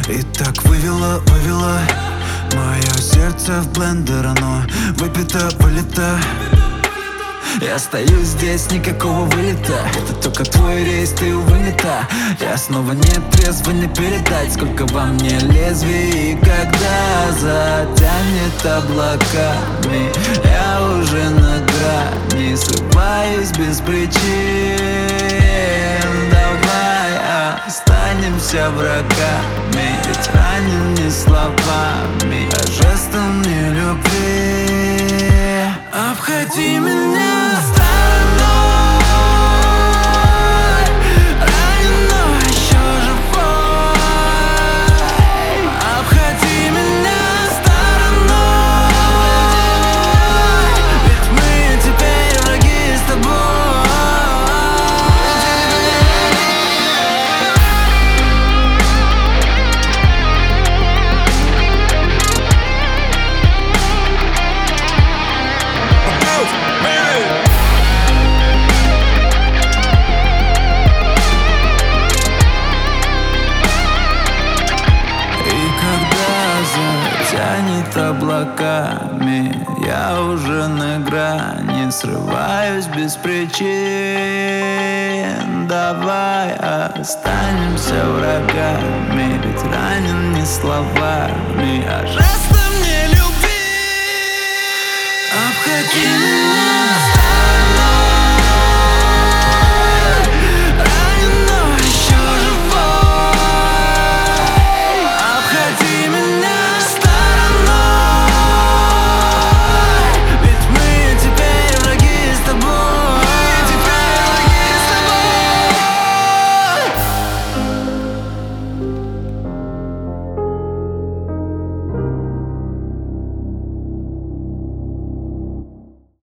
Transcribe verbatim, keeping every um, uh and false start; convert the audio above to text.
И так вывела, вывела мое сердце в блендер, оно выпито, вылито. Я стою здесь, никакого вылета. Это только твой рейс, ты вынята. Я снова не трезвый, не передать, сколько во мне лезвий. И когда затянет облаками, я уже на грани, срываюсь без причин. Давай останемся врагами, ведь ранен не словами, а жестом не любви. Обходи меня стороной, раненой, еще живой. Обходи меня стороной, ведь мы теперь враги с тобой. Тянет облаками, я уже на грани, срываюсь без причин. Давай останемся врагами, ведь ранен не словами, а жестом не любви. Обходи меня.